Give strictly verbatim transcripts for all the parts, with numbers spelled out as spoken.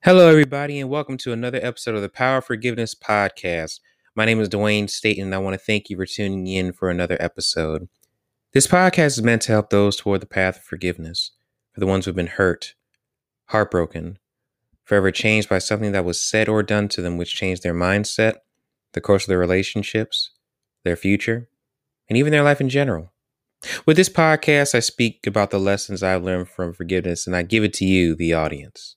Hello, everybody, and welcome to another episode of the Power of Forgiveness podcast. My name is Dwayne Staten, and I want to thank you for tuning in for another episode. This podcast is meant to help those toward the path of forgiveness, for the ones who've been hurt, heartbroken, forever changed by something that was said or done to them, which changed their mindset, the course of their relationships, their future, and even their life in general. With this podcast, I speak about the lessons I've learned from forgiveness, and I give it to you, the audience.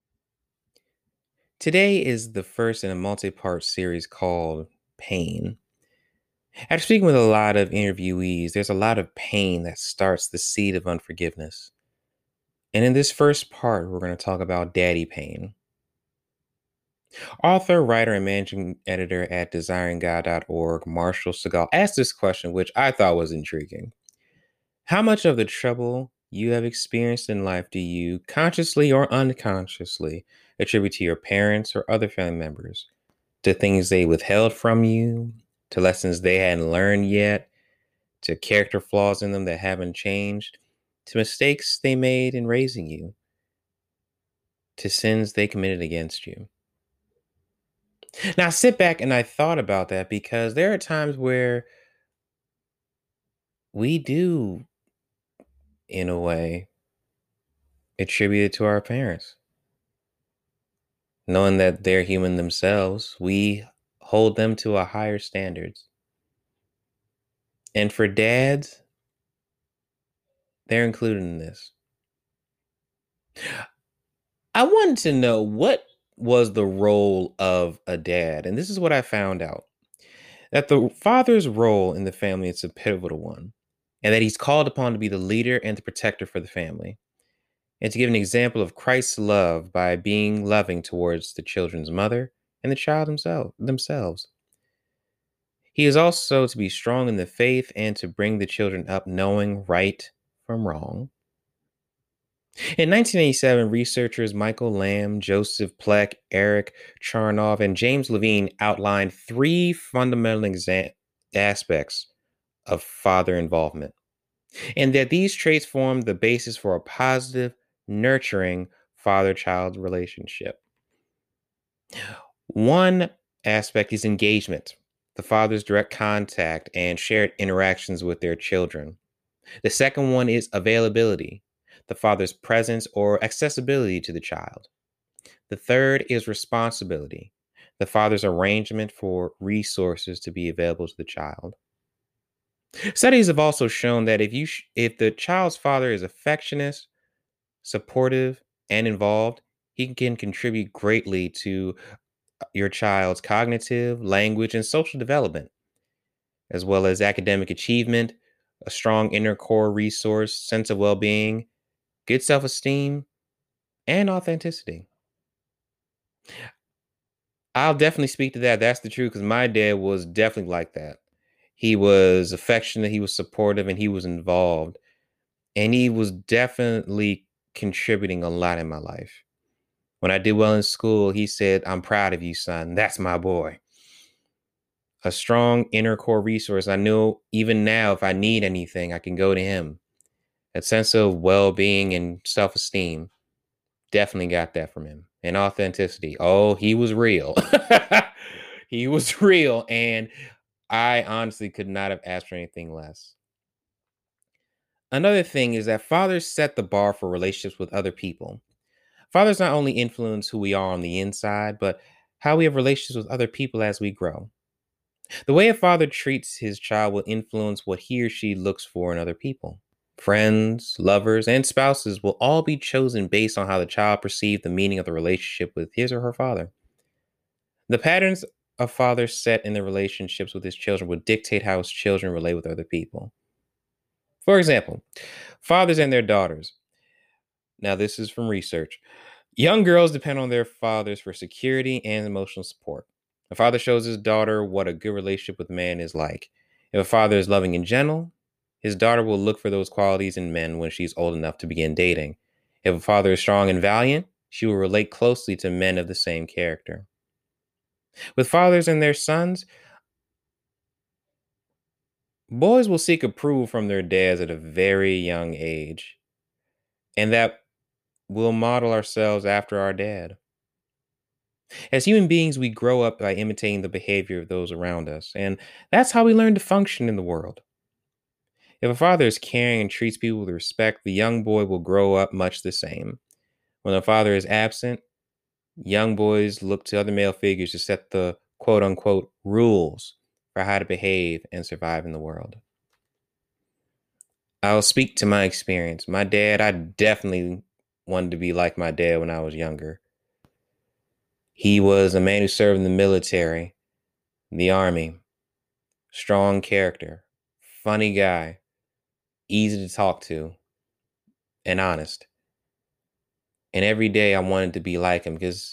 Today is the first in a multi-part series called Pain. After speaking with a lot of interviewees, there's a lot of pain that starts the seed of unforgiveness. And in this first part, we're going to talk about daddy pain. Author, writer, and managing editor at desiring god dot org, Marshall Segal, asked this question, which I thought was intriguing. How much of the trouble you have experienced in life do you, consciously or unconsciously, attribute to your parents or other family members? To things they withheld from you, to lessons they hadn't learned yet, to character flaws in them that haven't changed, to mistakes they made in raising you, to sins they committed against you. Now, I sit back and I thought about that because there are times where we do, in a way, attribute it to our parents. Knowing that they're human themselves, we hold them to a higher standards. And for dads, they're included in this. I wanted to know what was the role of a dad. And this is what I found out. That the father's role in the family is a pivotal one. And that he's called upon to be the leader and the protector for the family. And to give an example of Christ's love by being loving towards the children's mother and the child himself, themselves. He is also to be strong in the faith and to bring the children up knowing right from wrong. In nineteen eighty-seven, researchers Michael Lamb, Joseph Pleck, Eric Charnoff, and James Levine outlined three fundamental exa- aspects of father involvement, and that these traits form the basis for a positive, nurturing father-child relationship. One aspect is engagement, the father's direct contact and shared interactions with their children. The second one is availability, the father's presence or accessibility to the child. The third is responsibility, the father's arrangement for resources to be available to the child. Studies have also shown that if you sh- if the child's father is affectionate, supportive, and involved, he can contribute greatly to your child's cognitive, language, and social development, as well as academic achievement, a strong inner core resource, sense of well-being, good self-esteem, and authenticity. I'll definitely speak to that. That's the truth because my dad was definitely like that. He was affectionate, he was supportive, and he was involved. And he was definitely contributing a lot in my life. When I did well in school, he said, "I'm proud of you, son. That's my boy." A strong inner core resource. I know even now, if I need anything, I can go to him. A sense of well being and self esteem. Definitely got that from him. And authenticity. Oh, he was real. He was real. And I honestly could not have asked for anything less. Another thing is that fathers set the bar for relationships with other people. Fathers not only influence who we are on the inside, but how we have relationships with other people as we grow. The way a father treats his child will influence what he or she looks for in other people. Friends, lovers, and spouses will all be chosen based on how the child perceived the meaning of the relationship with his or her father. The patterns a father set in the relationships with his children will dictate how his children relate with other people. For example, fathers and their daughters. Now, this is from research. Young girls depend on their fathers for security and emotional support. A father shows his daughter what a good relationship with a man is like. If a father is loving and gentle, his daughter will look for those qualities in men when she's old enough to begin dating. If a father is strong and valiant, she will relate closely to men of the same character. With fathers and their sons, boys will seek approval from their dads at a very young age, and that will model ourselves after our dad. As human beings, we grow up by imitating the behavior of those around us, and that's how we learn to function in the world. If a father is caring and treats people with respect, the young boy will grow up much the same. When a father is absent, young boys look to other male figures to set the quote unquote rules for how to behave and survive in the world. I'll speak to my experience. My dad, I definitely wanted to be like my dad when I was younger. He was a man who served in the military, the army, strong character, funny guy, easy to talk to, and honest. And every day I wanted to be like him because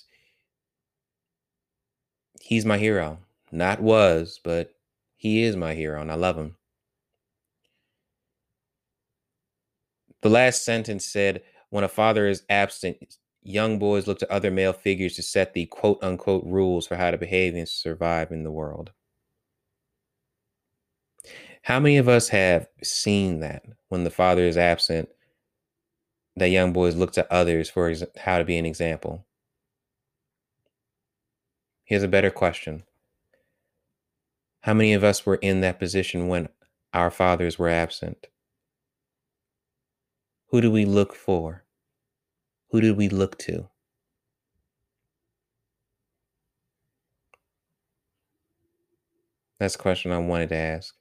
he's my hero. Not was, but he is my hero, and I love him. The last sentence said, when a father is absent, young boys look to other male figures to set the quote unquote rules for how to behave and survive in the world. How many of us have seen that when the father is absent, that young boys look to others for ex- how to be an example? Here's a better question. How many of us were in that position when our fathers were absent? Who do we look for? Who did we look to? That's a question I wanted to ask.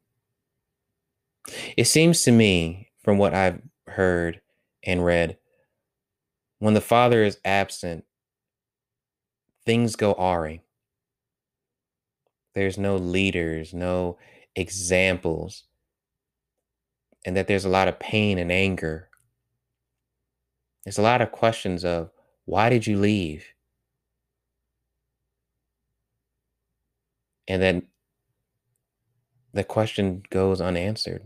It seems to me, from what I've heard and read, when the father is absent, things go awry. There's no leaders, no examples, and that there's a lot of pain and anger. There's a lot of questions of, why did you leave? And then the question goes unanswered.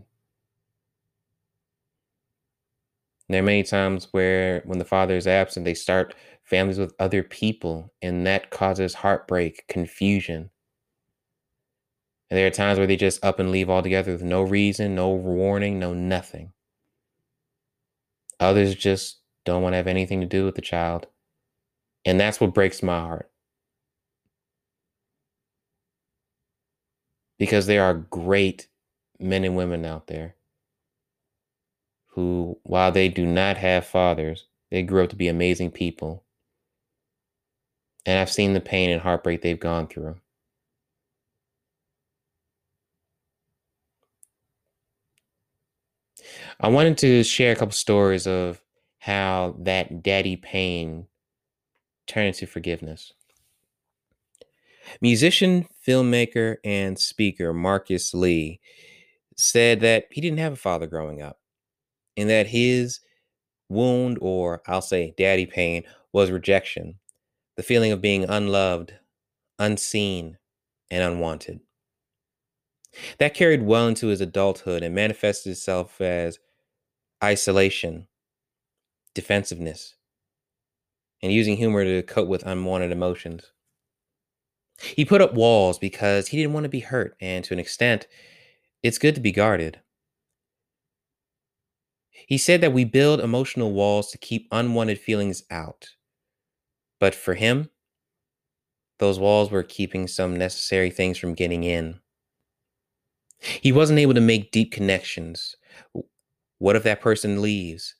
There are many times where, when the father is absent, they start families with other people, and that causes heartbreak, confusion. And there are times where they just up and leave altogether with no reason, no warning, no nothing. Others just don't want to have anything to do with the child. And that's what breaks my heart. Because there are great men and women out there who, while they do not have fathers, they grew up to be amazing people. And I've seen the pain and heartbreak they've gone through. I wanted to share a couple stories of how that daddy pain turned into forgiveness. Musician, filmmaker, and speaker Marcus Lee said that he didn't have a father growing up, and that his wound, or I'll say daddy pain, was rejection, the feeling of being unloved, unseen, and unwanted. That carried well into his adulthood and manifested itself as isolation, defensiveness, and using humor to cope with unwanted emotions. He put up walls because he didn't want to be hurt, and to an extent, it's good to be guarded. He said that we build emotional walls to keep unwanted feelings out. But for him, those walls were keeping some necessary things from getting in. He wasn't able to make deep connections. What if that person leaves?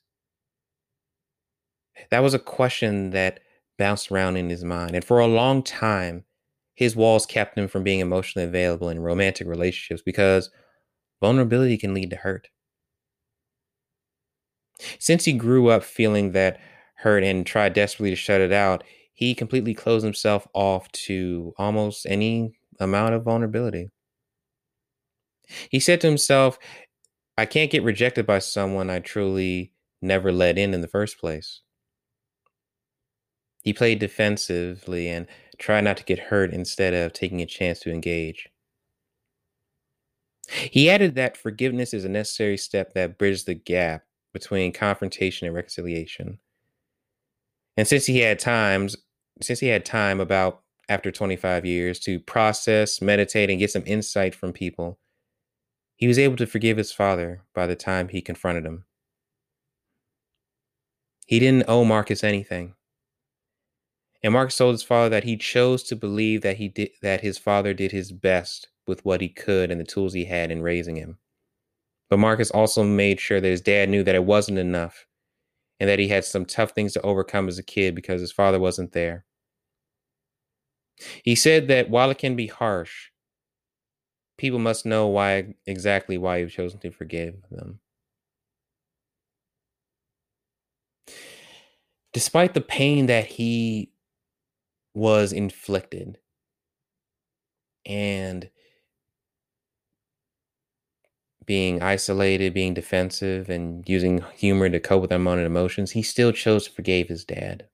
That was a question that bounced around in his mind. And for a long time, his walls kept him from being emotionally available in romantic relationships because vulnerability can lead to hurt. Since he grew up feeling that hurt and tried desperately to shut it out, he completely closed himself off to almost any amount of vulnerability. He said to himself, I can't get rejected by someone I truly never let in in the first place. He played defensively and tried not to get hurt instead of taking a chance to engage. He added that forgiveness is a necessary step that bridges the gap between confrontation and reconciliation. And since he had times, since he had time about after twenty-five years to process, meditate, and get some insight from people, he was able to forgive his father by the time he confronted him. He didn't owe Marcus anything. And Marcus told his father that he chose to believe that he did that his father did his best with what he could and the tools he had in raising him. But Marcus also made sure that his dad knew that it wasn't enough and that he had some tough things to overcome as a kid because his father wasn't there. He said that while it can be harsh, people must know why exactly why you've chosen to forgive them. Despite the pain that he was inflicted and being isolated, being defensive, and using humor to cope with unwanted emotions, he still chose to forgive his dad.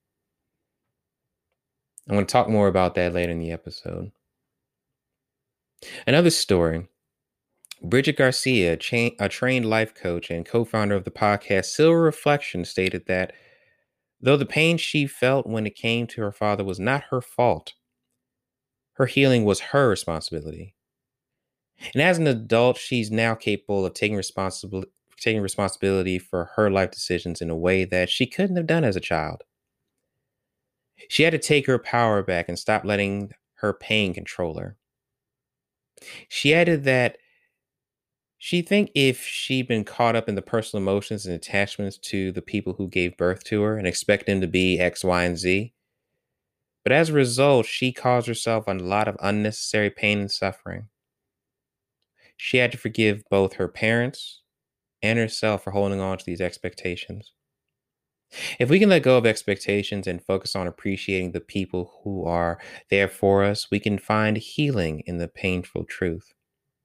I want to talk more about that later in the episode. Another story. Bridget Garcia, cha- a trained life coach and co founder of the podcast Silver Reflection, stated that though the pain she felt when it came to her father was not her fault, her healing was her responsibility. And as an adult, she's now capable of taking responsibility taking responsibility for her life decisions in a way that she couldn't have done as a child. She had to take her power back and stop letting her pain control her. She added that she think if she'd been caught up in the personal emotions and attachments to the people who gave birth to her and expect them to be X, Y, and Z, but as a result, she caused herself a lot of unnecessary pain and suffering. She had to forgive both her parents and herself for holding on to these expectations. If we can let go of expectations and focus on appreciating the people who are there for us, we can find healing in the painful truth.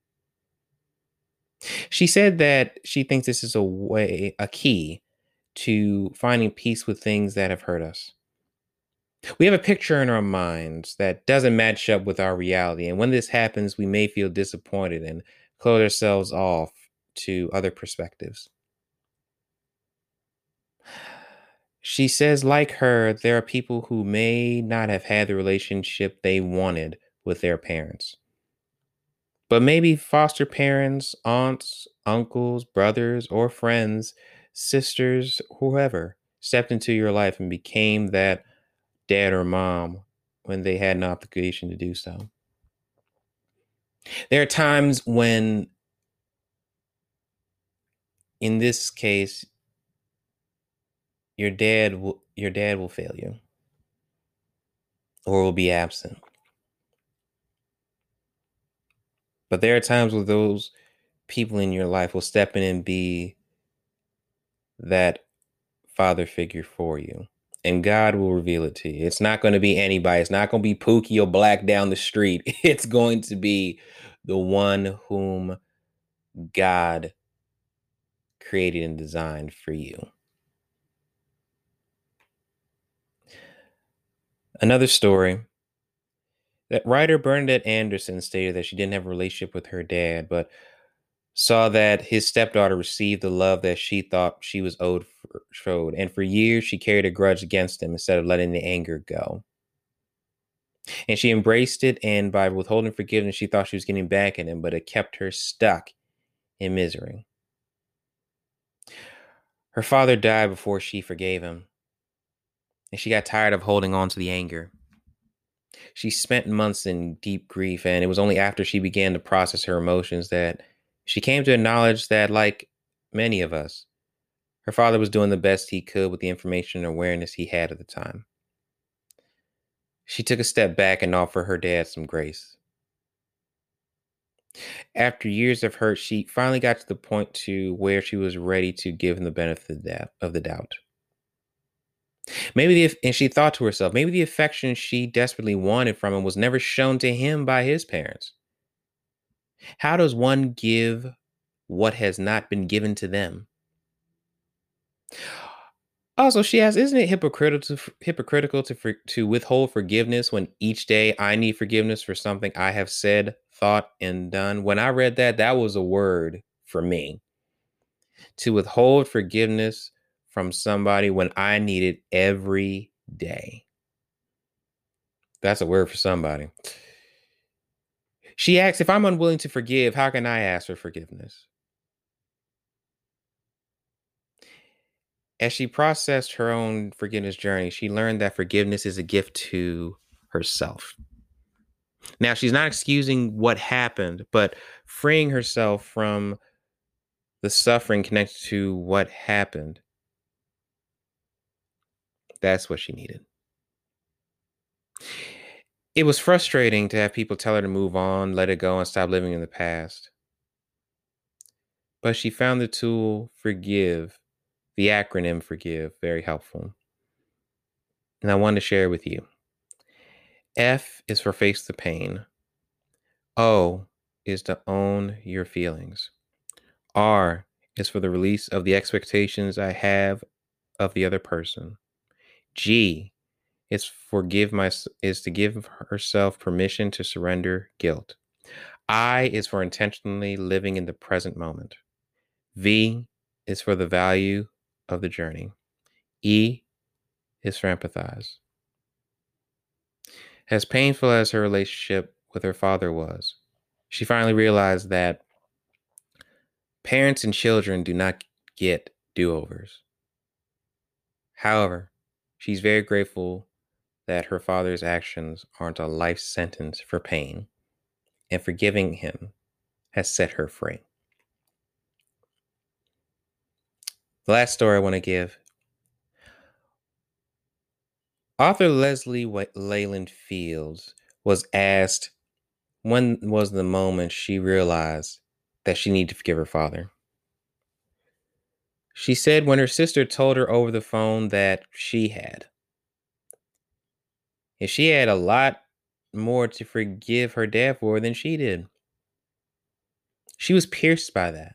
She said that she thinks this is a way, a key to finding peace with things that have hurt us. We have a picture in our minds that doesn't match up with our reality. And when this happens, we may feel disappointed and close ourselves off to other perspectives. She says, like her, there are people who may not have had the relationship they wanted with their parents. But maybe foster parents, aunts, uncles, brothers, or friends, sisters, whoever stepped into your life and became that dad or mom when they had an obligation to do so. There are times when, in this case, your dad will your dad will fail you or will be absent. But there are times where those people in your life will step in and be that father figure for you. And God will reveal it to you. It's not going to be anybody. It's not going to be Pookie or Black down the street. It's going to be the one whom God created and designed for you. Another story. That writer Bernadette Anderson stated that she didn't have a relationship with her dad, but saw that his stepdaughter received the love that she thought she was owed for, showed, and for years she carried a grudge against him instead of letting the anger go. And she embraced it, and by withholding forgiveness, she thought she was getting back at him, but it kept her stuck in misery. Her father died before she forgave him, and she got tired of holding on to the anger. She spent months in deep grief, and it was only after she began to process her emotions that she came to acknowledge that, like many of us, her father was doing the best he could with the information and awareness he had at the time. She took a step back and offered her dad some grace. After years of hurt, she finally got to the point to where she was ready to give him the benefit of the doubt. Maybe the, and she thought to herself, maybe the affection she desperately wanted from him was never shown to him by his parents. How does one give what has not been given to them? Also, she asks, isn't it hypocritical to, hypocritical to, for, to withhold forgiveness when each day I need forgiveness for something I have said, thought, and done? When I read that, that was a word for me. To withhold forgiveness from somebody when I need it every day. That's a word for somebody. She asks, if I'm unwilling to forgive, how can I ask for forgiveness? As she processed her own forgiveness journey, she learned that forgiveness is a gift to herself. Now, she's not excusing what happened, but freeing herself from the suffering connected to what happened. That's what she needed. It was frustrating to have people tell her to move on, let it go, and stop living in the past. But she found the tool forgive, the acronym forgive, very helpful. And I wanted to share it with you. F is for face the pain. O is to own your feelings. R is for the release of the expectations I have of the other person. G is forgive my is to give herself permission to surrender guilt. I is for intentionally living in the present moment. V is for the value of the journey. E is for empathize. As painful as her relationship with her father was, she finally realized that parents and children do not get do-overs. However, she's very grateful that her father's actions aren't a life sentence for pain, and forgiving him has set her free. The last story I want to give. Author Leslie Leyland Fields was asked when was the moment she realized that she needed to forgive her father. She said when her sister told her over the phone that she had. And she had a lot more to forgive her dad for than she did. She was pierced by that.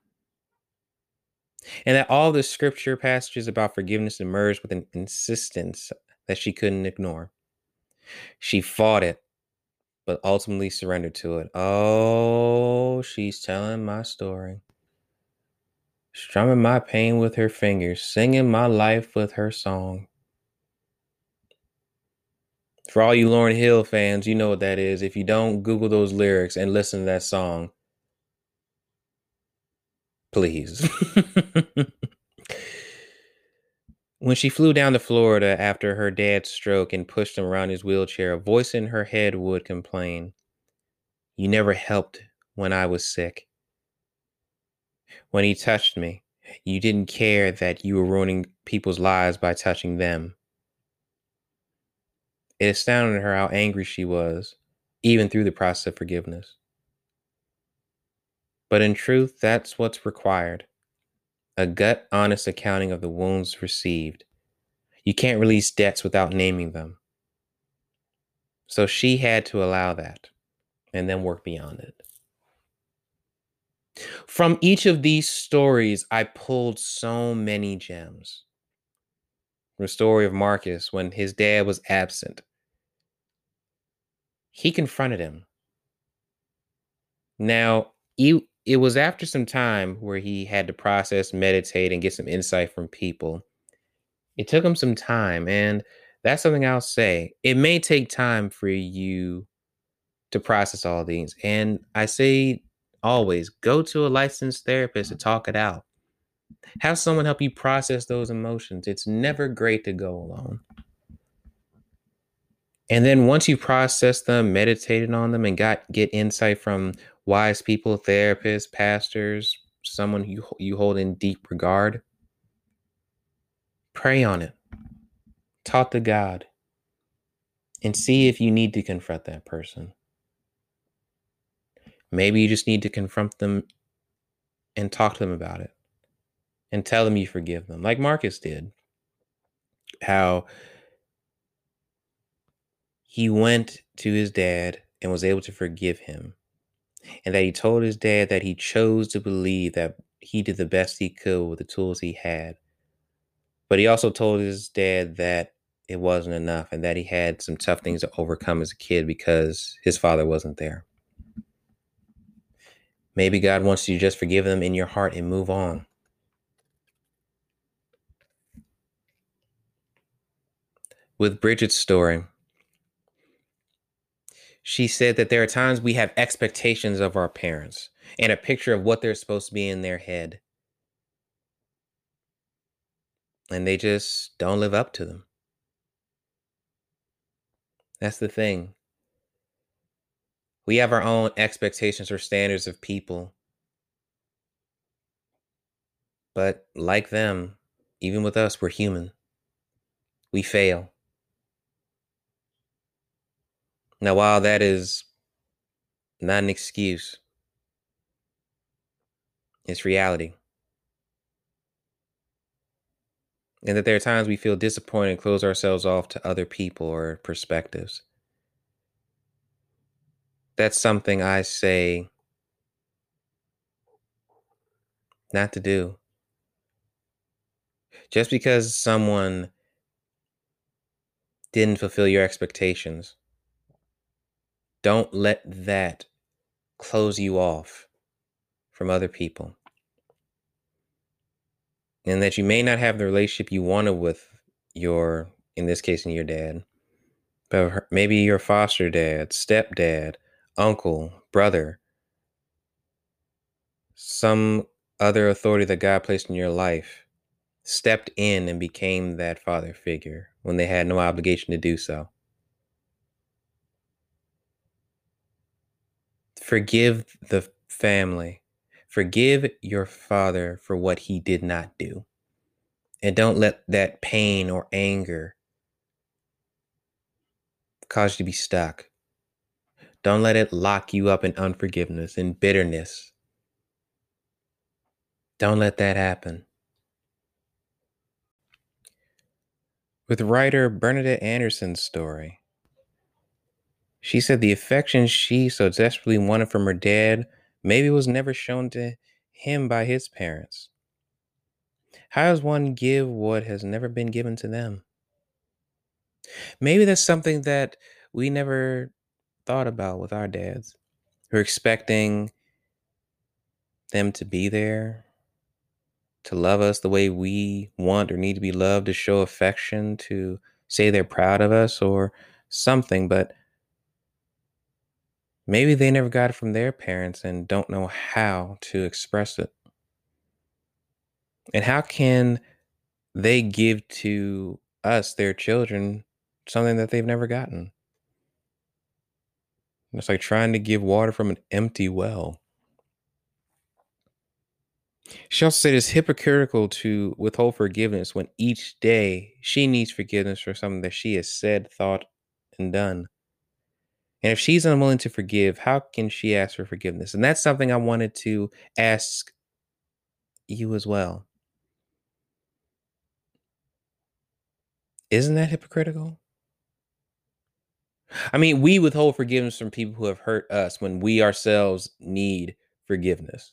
And that all the scripture passages about forgiveness emerged with an insistence that she couldn't ignore. She fought it, but ultimately surrendered to it. Oh, she's telling my story. Strumming my pain with her fingers, singing my life with her song. For all you Lauryn Hill fans, you know what that is. If you don't, Google those lyrics and listen to that song. Please. When she flew down to Florida after her dad's stroke and pushed him around his wheelchair, a voice in her head would complain, "You never helped when I was sick. When he touched me, you didn't care that you were ruining people's lives by touching them." It astounded her how angry she was, even through the process of forgiveness. But in truth, that's what's required. A gut, honest accounting of the wounds received. You can't release debts without naming them. So she had to allow that and then work beyond it. From each of these stories, I pulled so many gems. The story of Marcus, when his dad was absent, he confronted him. Now, he, it was after some time where he had to process, meditate, and get some insight from people. It took him some time, and that's something I'll say. It may take time for you to process all these. And I say always go to a licensed therapist to talk it out. Have someone help you process those emotions. It's never great to go alone. And then once you process them, meditated on them, and got get insight from wise people, therapists, pastors, someone you you hold in deep regard, pray on it. Talk to God. And see if you need to confront that person. Maybe you just need to confront them and talk to them about it. And tell them you forgive them, like Marcus did. How he went to his dad and was able to forgive him. And that he told his dad that he chose to believe that he did the best he could with the tools he had. But he also told his dad that it wasn't enough and that he had some tough things to overcome as a kid because his father wasn't there. Maybe God wants you to just forgive them in your heart and move on. With Bridget's story, she said that there are times we have expectations of our parents and a picture of what they're supposed to be in their head. and they just don't live up to them. That's the thing. We have our own expectations or standards of people, but like them, even with us, we're human. We fail. Now, while that is not an excuse, it's reality. And that there are times we feel disappointed and close ourselves off to other people or perspectives. That's something I say not to do. Just because someone didn't fulfill your expectations, don't let that close you off from other people. And that you may not have the relationship you wanted with your, in this case, in your dad, but maybe your foster dad, stepdad, uncle, brother, some other authority that God placed in your life stepped in and became that father figure when they had no obligation to do so. Forgive the family. Forgive your father for what he did not do. And don't let that pain or anger cause you to be stuck. Don't let it lock you up in unforgiveness and bitterness. Don't let that happen. With writer Bernadette Anderson's story, she said the affection she so desperately wanted from her dad maybe was never shown to him by his parents. How does one give what has never been given to them? Maybe that's something that we never thought about with our dads. We're expecting them to be there, to love us the way we want or need to be loved, to show affection, to say they're proud of us or something, but maybe they never got it from their parents and don't know how to express it. And how can they give to us, their children, something that they've never gotten? It's like trying to give water from an empty well. She also said it's hypocritical to withhold forgiveness when each day she needs forgiveness for something that she has said, thought, and done. And if she's unwilling to forgive, how can she ask for forgiveness? And that's something I wanted to ask you as well. Isn't that hypocritical? I mean, we withhold forgiveness from people who have hurt us when we ourselves need forgiveness.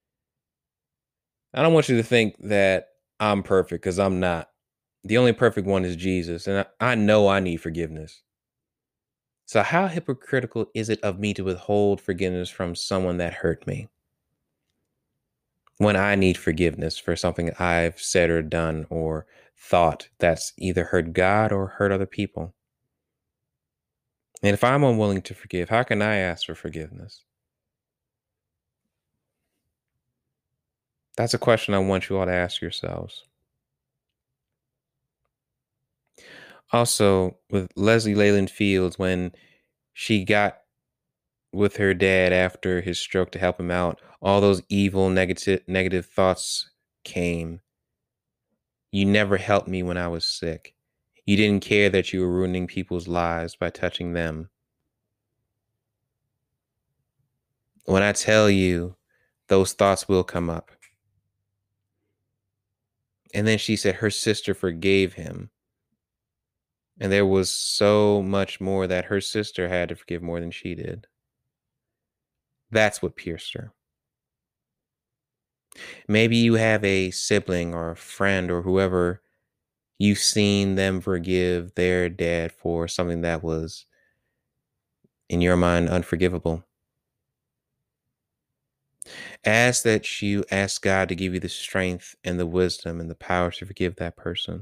I don't want you to think that I'm perfect because I'm not. The only perfect one is Jesus. And I, I know I need forgiveness. So, how hypocritical is it of me to withhold forgiveness from someone that hurt me when I need forgiveness for something I've said or done or thought that's either hurt God or hurt other people? And if I'm unwilling to forgive, how can I ask for forgiveness? That's a question I want you all to ask yourselves. Also, with Leslie Leyland Fields, when she got with her dad after his stroke to help him out, all those evil, negative, negative thoughts came. You never helped me when I was sick. You didn't care that you were ruining people's lives by touching them. When I tell you, those thoughts will come up. And then she said her sister forgave him. And there was so much more that her sister had to forgive more than she did. That's what pierced her. Maybe you have a sibling or a friend or whoever you've seen them forgive their dad for something that was, in your mind, unforgivable. Ask that you ask God to give you the strength and the wisdom and the power to forgive that person.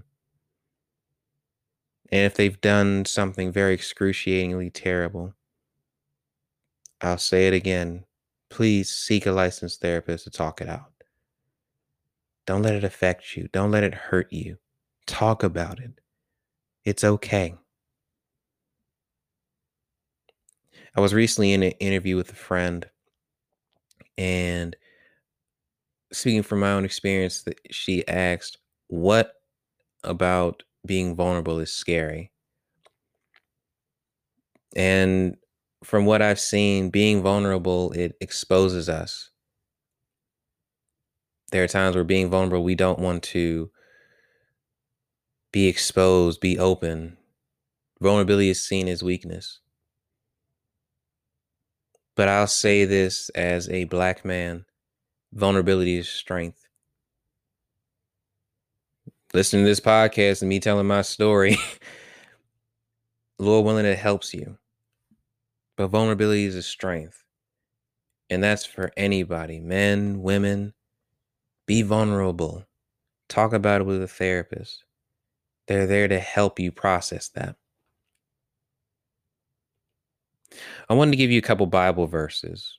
And if they've done something very excruciatingly terrible, I'll say it again. Please seek a licensed therapist to talk it out. Don't let it affect you. Don't let it hurt you. Talk about it. It's okay. I was recently in an interview with a friend, and speaking from my own experience, that she asked, "What about being vulnerable is scary?" And from what I've seen, being vulnerable, it exposes us. There are times where being vulnerable, we don't want to be exposed, be open. Vulnerability is seen as weakness. But I'll say this as a black man, vulnerability is strength. Listening to this podcast and me telling my story, Lord willing, it helps you. But vulnerability is a strength. And that's for anybody, men, women. Be vulnerable. Talk about it with a therapist. They're there to help you process that. I wanted to give you a couple Bible verses.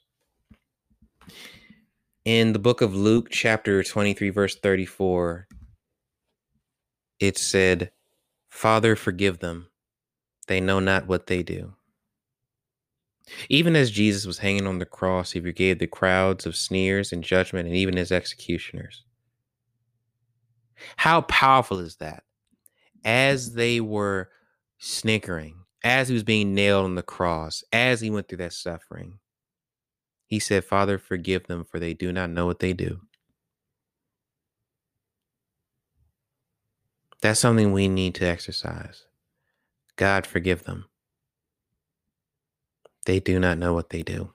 In the book of Luke, chapter twenty-three, verse thirty-four, it said, "Father, forgive them. They know not what they do." Even as Jesus was hanging on the cross, he forgave the crowds of sneers and judgment and even his executioners. How powerful is that? As they were snickering, as he was being nailed on the cross, as he went through that suffering, he said, "Father, forgive them, for they do not know what they do." That's something we need to exercise. God, forgive them. They do not know what they do.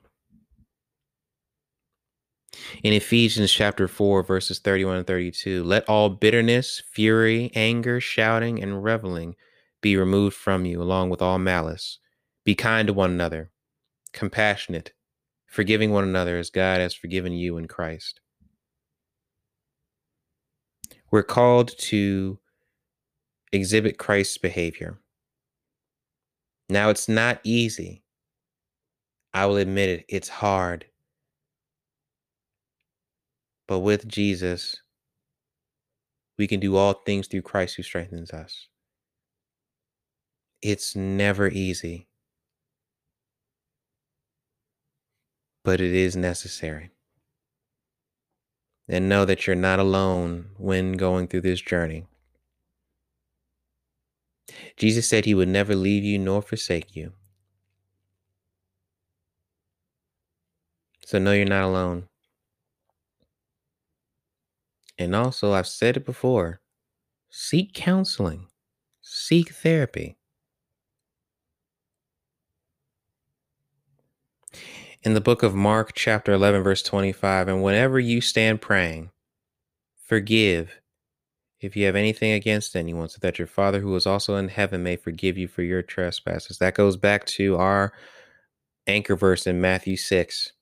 In Ephesians chapter four, verses thirty-one and thirty-two, let all bitterness, fury, anger, shouting, and reveling be removed from you, along with all malice. Be kind to one another, compassionate, forgiving one another as God has forgiven you in Christ. We're called to exhibit Christ's behavior. Now, it's not easy. I will admit it, it's hard. But with Jesus, we can do all things through Christ who strengthens us. It's never easy, but it is necessary. And know that you're not alone when going through this journey. Jesus said he would never leave you nor forsake you. So know you're not alone. And also, I've said it before, seek counseling, seek therapy. In the book of Mark, chapter eleven, verse twenty-five, and whenever you stand praying, forgive if you have anything against anyone, so that your Father who is also in heaven may forgive you for your trespasses. That goes back to our anchor verse in Matthew six.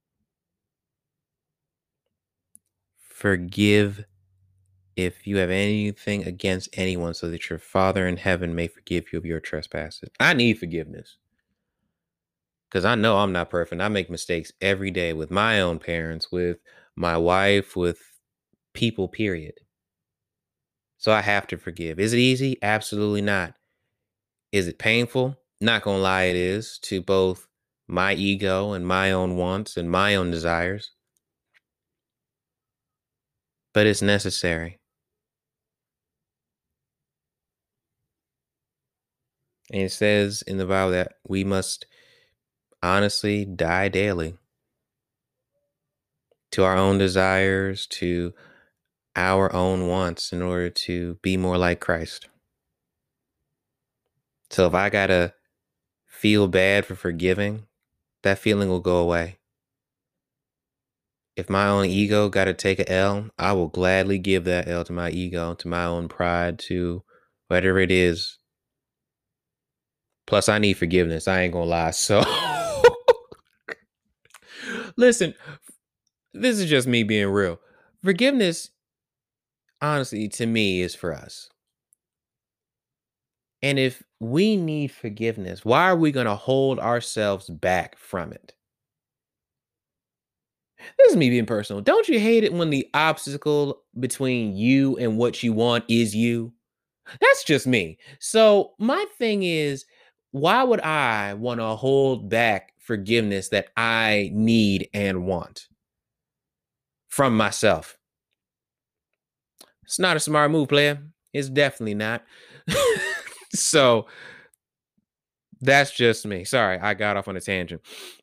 Forgive if you have anything against anyone, so that your Father in heaven may forgive you of your trespasses. I need forgiveness, because I know I'm not perfect. I make mistakes every day with my own parents, with my wife, with people, period. So I have to forgive. Is it easy? Absolutely not. Is it painful? Not gonna lie, it is, to both my ego and my own wants and my own desires. But it's necessary. And it says in the Bible that we must honestly die daily to our own desires, to our own wants, in order to be more like Christ. So if I gotta feel bad for forgiving, that feeling will go away. If my own ego got to take a L, I will gladly give that L to my ego, to my own pride, to whatever it is. Plus, I need forgiveness. I ain't gonna lie. So, listen, this is just me being real. Forgiveness, honestly, to me, is for us. And if we need forgiveness, why are we going to hold ourselves back from it? This is me being personal. Don't you hate it when the obstacle between you and what you want is you? That's just me. So my thing is, why would I want to hold back forgiveness that I need and want from myself? It's not a smart move, player. It's definitely not. So that's just me. Sorry, I got off on a tangent.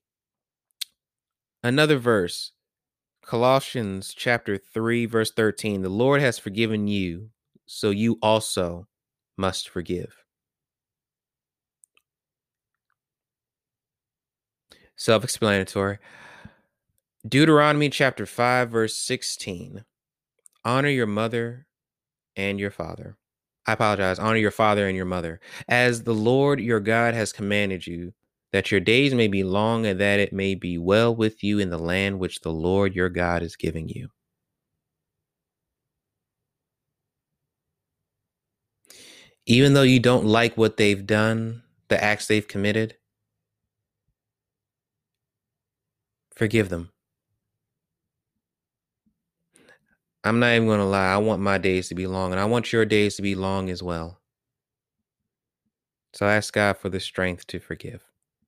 Another verse, Colossians chapter three, verse thirteen. The Lord has forgiven you, so you also must forgive. Self explanatory. Deuteronomy chapter five, verse sixteen. Honor your mother and your father. I apologize. Honor your father and your mother, as the Lord your God has commanded you, that your days may be long and that it may be well with you in the land which the Lord your God is giving you. Even though you don't like what they've done, the acts they've committed, forgive them. I'm not even going to lie. I want my days to be long, and I want your days to be long as well. So I ask God for the strength to forgive.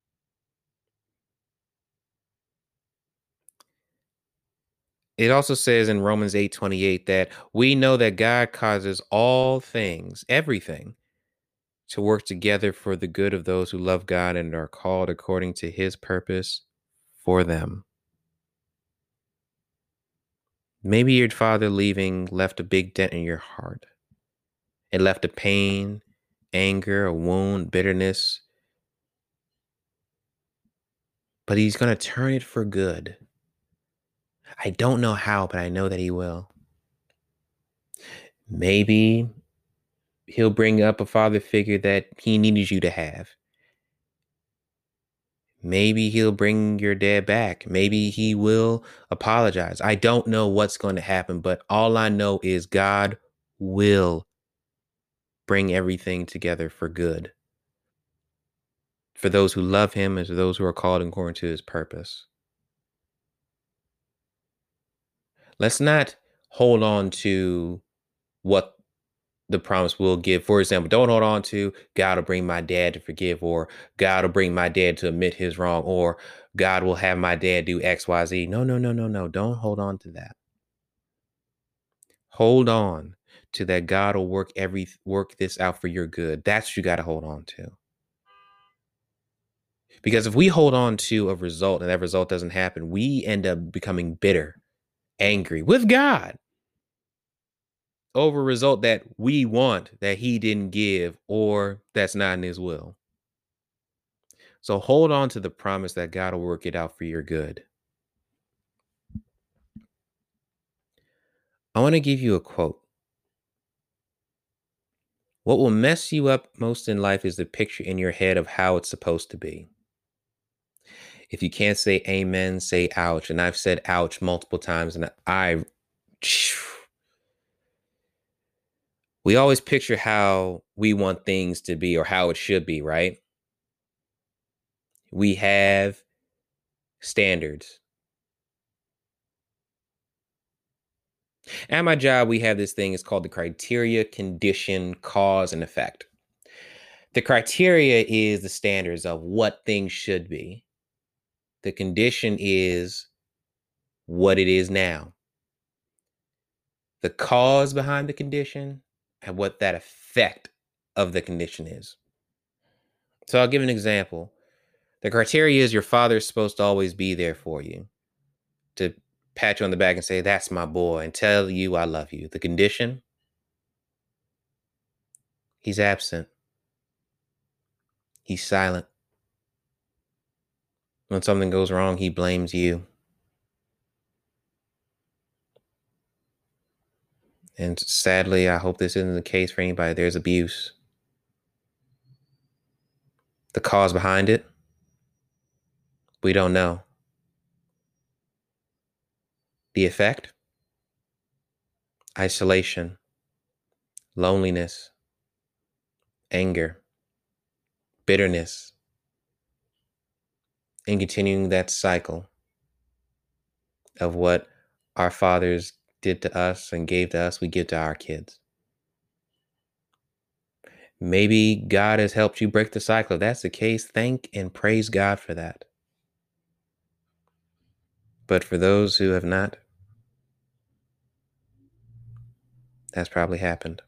It also says in Romans eight twenty-eight that we know that God causes all things, everything, to work together for the good of those who love God and are called according to his purpose for them. Maybe your father leaving left a big dent in your heart. It left a pain, anger, a wound, bitterness, but he's going to turn it for good. I don't know how, but I know that he will. Maybe he'll bring up a father figure that he needed you to have. Maybe he'll bring your dad back. Maybe he will apologize. I don't know what's going to happen, but all I know is God will bring everything together for good, for those who love him and for those who are called according to his purpose. Let's not hold on to what the promise will give. For example, don't hold on to God will bring my dad to forgive, or God will bring my dad to admit his wrong, or God will have my dad do X, Y, Z. No, no, no, no, no. Don't hold on to that. Hold on to that God will work every work this out for your good. That's what you got to hold on to. Because if we hold on to a result and that result doesn't happen, we end up becoming bitter, angry with God over a result that we want that he didn't give or that's not in his will. So hold on to the promise that God will work it out for your good. I want to give you a quote. What will mess you up most in life is the picture in your head of how it's supposed to be. If you can't say amen, say ouch. And I've said ouch multiple times, and I we always picture how we want things to be or how it should be, right? We have standards. At my job, we have this thing, it's called the criteria, condition, cause, and effect. The criteria is the standards of what things should be. The condition is what it is now. The cause behind the condition and what that effect of the condition is. So I'll give an example. The criteria is your father is supposed to always be there for you, to pat you on the back and say, that's my boy, and tell you I love you. The condition, he's absent. He's silent. When something goes wrong, he blames you. And sadly, I hope this isn't the case for anybody. There's abuse. The cause behind it, we don't know. The effect, isolation, loneliness, anger, bitterness, and continuing that cycle of what our fathers did to us and gave to us, we give to our kids. Maybe God has helped you break the cycle. If that's the case, thank and praise God for that. But for those who have not, that's probably happened.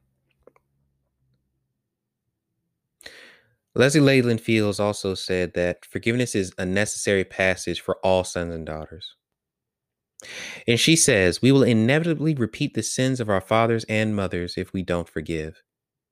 Leslie Leyland Fields also said that forgiveness is a necessary passage for all sons and daughters. And she says, we will inevitably repeat the sins of our fathers and mothers if we don't forgive.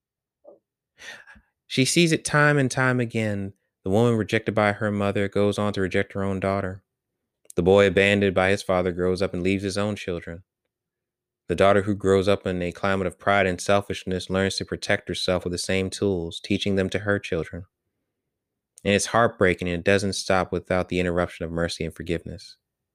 She sees it time and time again. The woman rejected by her mother goes on to reject her own daughter. The boy abandoned by his father grows up and leaves his own children. The daughter who grows up in a climate of pride and selfishness learns to protect herself with the same tools, teaching them to her children. And it's heartbreaking, and it doesn't stop without the interruption of mercy and forgiveness.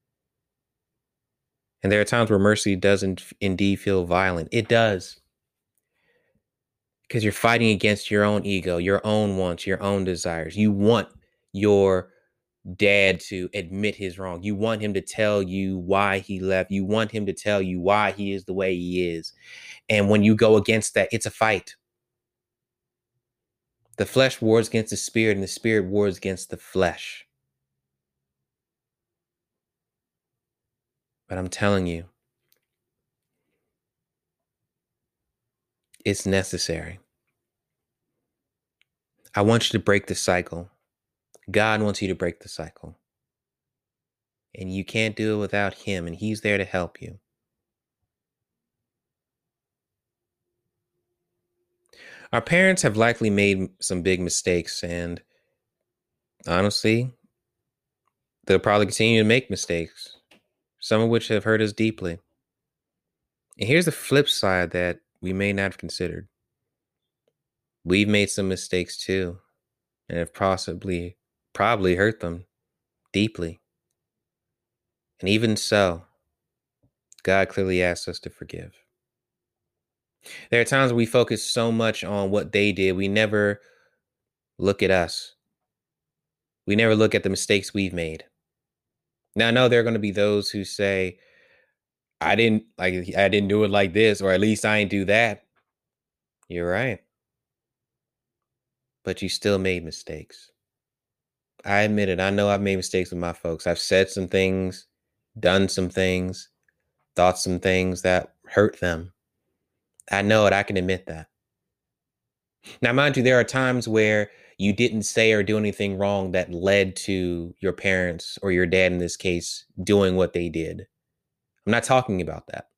And there are times where mercy doesn't indeed feel violent. It does. Because you're fighting against your own ego, your own wants, your own desires. You want your dad to admit his wrong. You want him to tell you why he left. You want him to tell you why he is the way he is. And when you go against that, it's a fight. The flesh wars against the spirit, and the spirit wars against the flesh. But I'm telling you, it's necessary. I want you to break the cycle. God wants you to break the cycle. And you can't do it without him, and he's there to help you. Our parents have likely made some big mistakes, and honestly, they'll probably continue to make mistakes, some of which have hurt us deeply. And here's the flip side that we may not have considered. We've made some mistakes too, and have possibly, probably hurt them deeply. And even so, God clearly asks us to forgive. There are times we focus so much on what they did, we never look at us. We never look at the mistakes we've made. Now, I know there are going to be those who say, I didn't like I didn't do it like this, or at least I didn't do that. You're right. But you still made mistakes. I admit it. I know I've made mistakes with my folks. I've said some things, done some things, thought some things that hurt them. I know it. I can admit that. Now, mind you, there are times where you didn't say or do anything wrong that led to your parents, or your dad in this case, doing what they did. I'm not talking about that.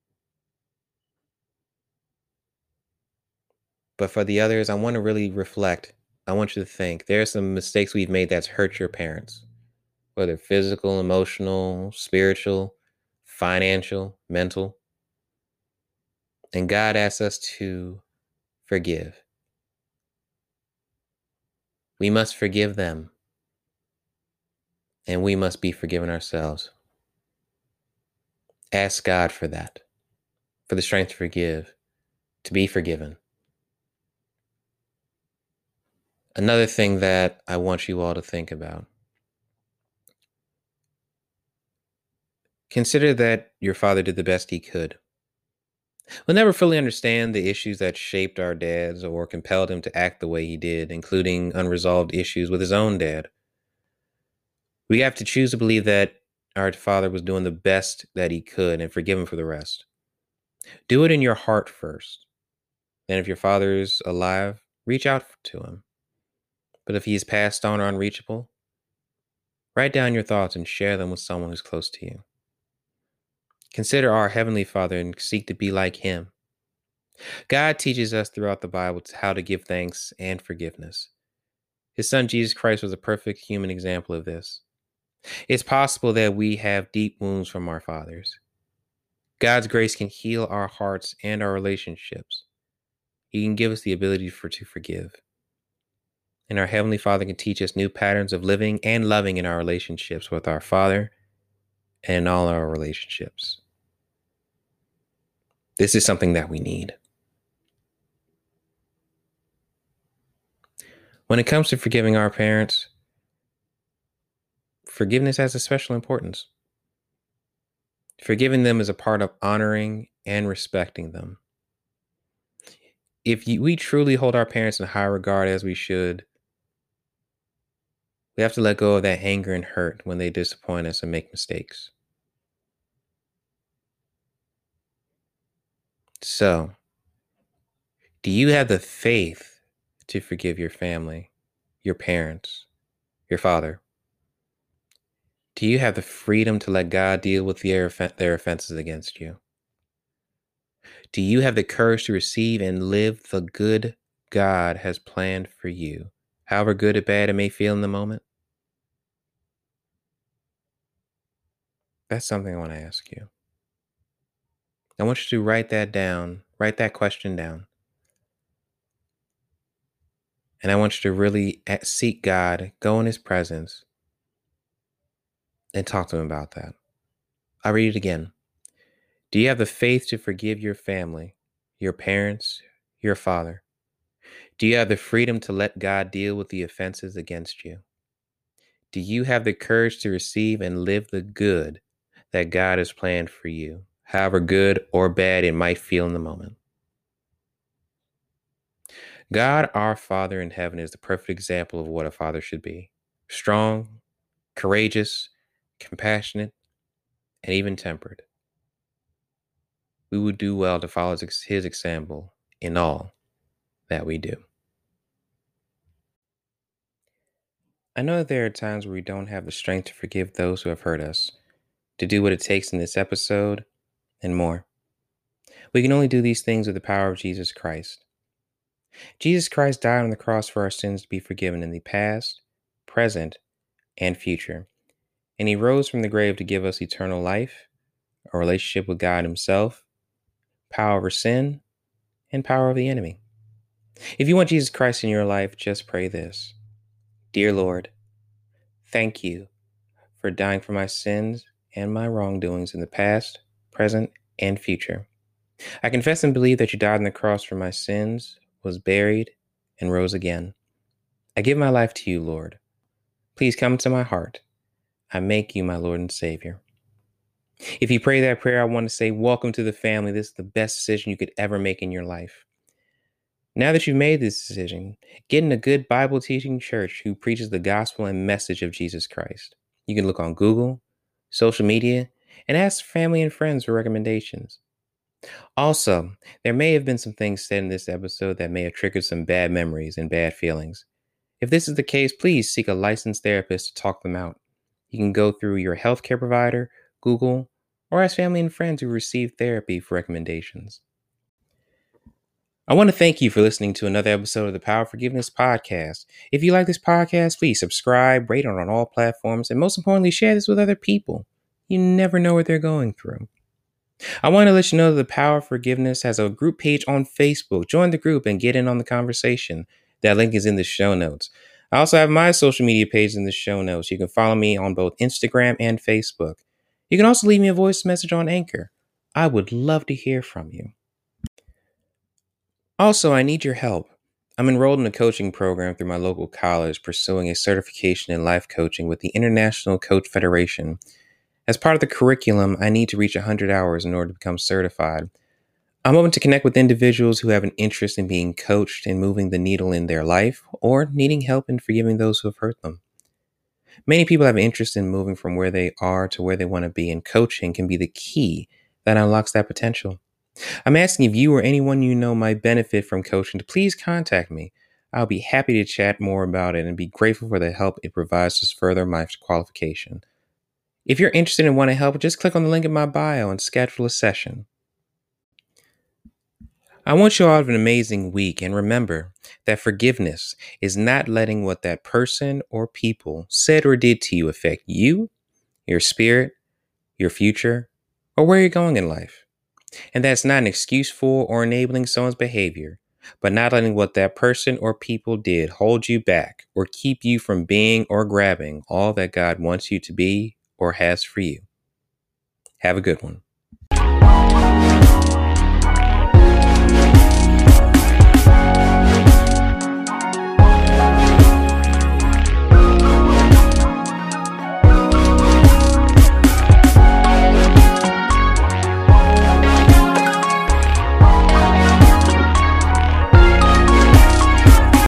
But for the others, I want to really reflect. I want you to think there are some mistakes we've made that's hurt your parents, whether physical, emotional, spiritual, financial, mental. And God asks us to forgive. We must forgive them. And we must be forgiven ourselves. Ask God for that, for the strength to forgive, to be forgiven. Another thing that I want you all to think about. Consider that your father did the best he could. We'll never fully understand the issues that shaped our dads or compelled him to act the way he did, including unresolved issues with his own dad. We have to choose to believe that our father was doing the best that he could and forgive him for the rest. Do it in your heart first. And if your father is alive, reach out to him. But if he is passed on or unreachable, write down your thoughts and share them with someone who's close to you. Consider our Heavenly Father and seek to be like him. God teaches us throughout the Bible how to give thanks and forgiveness. His son Jesus Christ was a perfect human example of this. It's possible that we have deep wounds from our fathers. God's grace can heal our hearts and our relationships. He can give us the ability for to forgive. And our Heavenly Father can teach us new patterns of living and loving in our relationships with our Father and in all our relationships. This is something that we need. When it comes to forgiving our parents, forgiveness has a special importance. Forgiving them is a part of honoring and respecting them. If you, we truly hold our parents in high regard as we should, we have to let go of that anger and hurt when they disappoint us and make mistakes. So, do you have the faith to forgive your family, your parents, your father? Do you have the freedom to let God deal with their, their offenses against you? Do you have the courage to receive and live the good God has planned for you, however good or bad it may feel in the moment? That's something I want to ask you. I want you to write that down, write that question down. And I want you to really seek God, go in his presence, and talk to him about that. I'll read it again. Do you have the faith to forgive your family, your parents, your father? Do you have the freedom to let God deal with the offenses against you? Do you have the courage to receive and live the good that God has planned for you, however good or bad it might feel in the moment? God, our Father in heaven, is the perfect example of what a father should be: strong, courageous, compassionate, and even tempered. We would do well to follow his example in all that we do. I know that there are times where we don't have the strength to forgive those who have hurt us, to do what it takes in this episode, and more. We can only do these things with the power of Jesus Christ. Jesus Christ died on the cross for our sins to be forgiven in the past, present, and future. And he rose from the grave to give us eternal life, a relationship with God himself, power over sin, and power over the enemy. If you want Jesus Christ in your life, just pray this: Dear Lord, thank you for dying for my sins and my wrongdoings in the past, present, and future. I confess and believe that you died on the cross for my sins, was buried, and rose again. I give my life to you, Lord. Please come into my heart. I make you my Lord and Savior. If you pray that prayer, I want to say, welcome to the family. This is the best decision you could ever make in your life. Now that you've made this decision, get in a good Bible teaching church who preaches the gospel and message of Jesus Christ. You can look on Google, social media, and ask family and friends for recommendations. Also, there may have been some things said in this episode that may have triggered some bad memories and bad feelings. If this is the case, please seek a licensed therapist to talk them out. You can go through your healthcare provider, Google, or ask family and friends who receive therapy for recommendations. I want to thank you for listening to another episode of the Power of Forgiveness podcast. If you like this podcast, please subscribe, rate it on all platforms, and most importantly, share this with other people. You never know what they're going through. I want to let you know that the Power of Forgiveness has a group page on Facebook. Join the group and get in on the conversation. That link is in the show notes. I also have my social media page in the show notes. You can follow me on both Instagram and Facebook. You can also leave me a voice message on Anchor. I would love to hear from you. Also, I need your help. I'm enrolled in a coaching program through my local college, pursuing a certification in life coaching with the International Coach Federation. As part of the curriculum, I need to reach one hundred hours in order to become certified. I'm open to connect with individuals who have an interest in being coached and moving the needle in their life, or needing help in forgiving those who have hurt them. Many people have an interest in moving from where they are to where they want to be, and coaching can be the key that unlocks that potential. I'm asking if you or anyone you know might benefit from coaching to please contact me. I'll be happy to chat more about it and be grateful for the help it provides to further my qualification. If you're interested and want to help, just click on the link in my bio and schedule a session. I want you all to have an amazing week, and remember that forgiveness is not letting what that person or people said or did to you affect you, your spirit, your future, or where you're going in life. And that's not an excuse for or enabling someone's behavior, but not letting what that person or people did hold you back or keep you from being or grabbing all that God wants you to be or has for you. Have a good one.